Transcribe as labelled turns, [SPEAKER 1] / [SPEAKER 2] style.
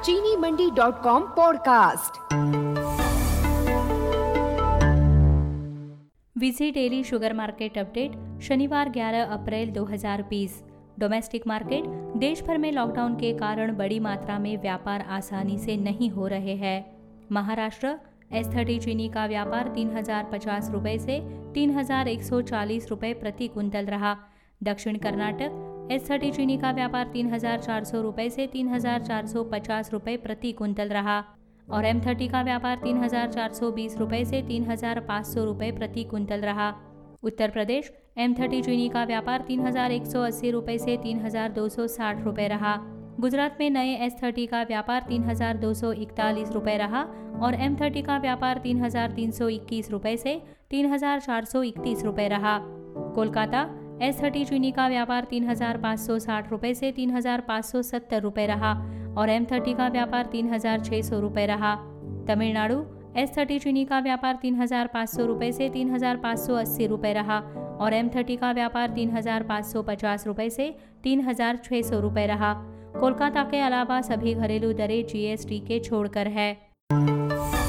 [SPEAKER 1] चीनी Mandi dot com podcast.
[SPEAKER 2] VC daily sugar market update शनिवार 11 अप्रैल 2020। Domestic market. देश भर में लॉकडाउन के कारण बड़ी मात्रा में व्यापार आसानी से नहीं हो रहे हैं। महाराष्ट्र S30 चीनी का व्यापार 3050 रुपये से 3140 रुपये प्रति क्विंटल रहा। दक्षिण कर्नाटक S30 चीनी का व्यापार 3400 रुपये से 3450 रुपये प्रति क्विंटल रहा और M30 का व्यापार 3420 रुपये से 3500 रुपये प्रति क्विंटल रहा। उत्तर प्रदेश M30 चीनी का व्यापार 3180 रुपये से 3260 रुपये रहा। गुजरात में नए S30 का व्यापार 3241 रुपये रहा और M30 का व्यापार 3321 रुपये से 3431 रुपये रहा। कोलकाता S30 चीनी का व्यापार 3560 रुपये से 3570 रुपये रहा और M30 का व्यापार 3600 रुपये रहा। तमिलनाडु S30 चीनी का व्यापार 3500 रुपये से 3580 रुपये रहा और M30 का व्यापार 3550 रुपये से 3600 रुपये रहा। कोलकाता के अलावा सभी घरेलू दरें GST के छोड़कर है।